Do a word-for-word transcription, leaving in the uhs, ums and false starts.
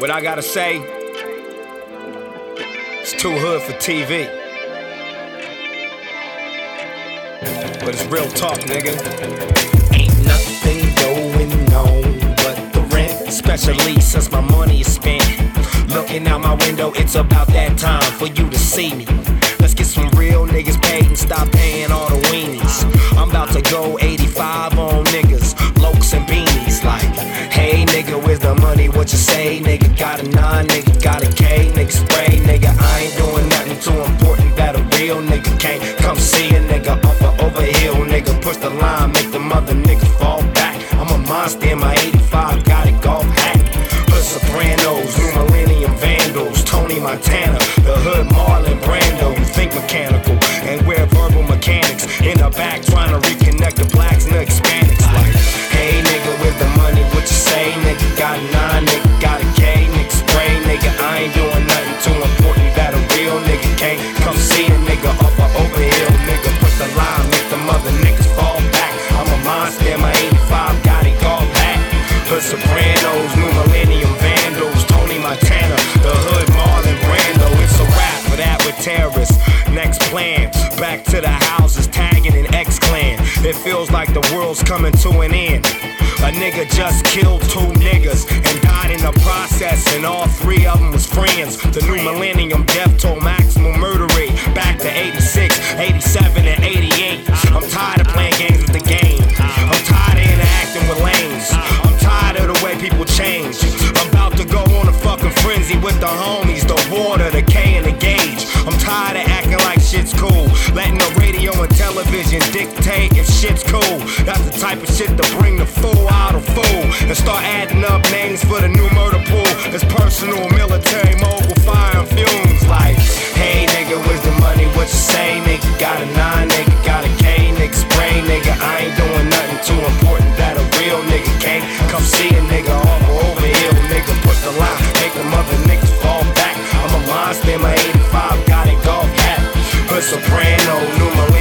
What I gotta say, it's too hood for T V. But it's real talk, nigga. Ain't nothing going on but the rent, especially since my money is spent. Looking out my window, it's about that time for you to see me. Let's get some real niggas paid and stop paying all the weenies. I'm about to go eighty-five on niggas, lokes and beanies. Like, hey nigga, where's the money? What you say? Nigga got a nine, nigga got a K, nigga spray, nigga. I ain't doing nothing too important that a real nigga can't come see a nigga off or over hill. Nigga push the line, make the mother nigga fall back. I'm a monster in my eighty-five, got it golf hat. Hood Sopranos, New Millennium Vandals, Tony Montana, the Hood Marlon Brando. You think mechanical and we're verbal mechanics in the back trying to reconnect the blacks and the Hispanics. Like, hey nigga, where's the money? What you say? Nigga got a nine, nigga got a K, nigga spray, nigga. I ain't doing nothing too important that a real nigga can't come see a nigga off or over hill. Nigga put the line, make the mother niggas fall back. I'm a monster in my eighty-five, got it all back. Hood Sopranos, New Millennium Vandals, Tony Montana, the Hood Marlon Brando. It's a rap for that with terrorists. Next plan, back to the houses, tagging an X-Clan. It feels like the world's coming to an end. A nigga just killed two niggas and died in the process, and all three of them was friends. The new millennium death toll maximum murder rate back to eighty-six, eighty-seven, and eighty-eight. I'm tired of playing games with the game. I'm tired of interacting with lanes. I'm tired of the way people change. I'm about to go on a fucking frenzy with the homies, the water, the K, and the gauge. I'm tired of acting like shit's cool, letting the radio and television dictate if shit's cool. That's the type of shit to bring the fool out of fool and start adding up names for the new murder pool. It's personal, military, mogul, fire and fumes. Like, hey nigga, where's the money? What you say? Nigga got a nine, nigga got a K, nigga spray, nigga. I ain't doing nothing too important that a real nigga can't come see a nigga off or over hill. Nigga push the line, make the mother niggas fall back. I'm a monster in my eighty-five, got it golf hat. Hood Soprano, New Millennium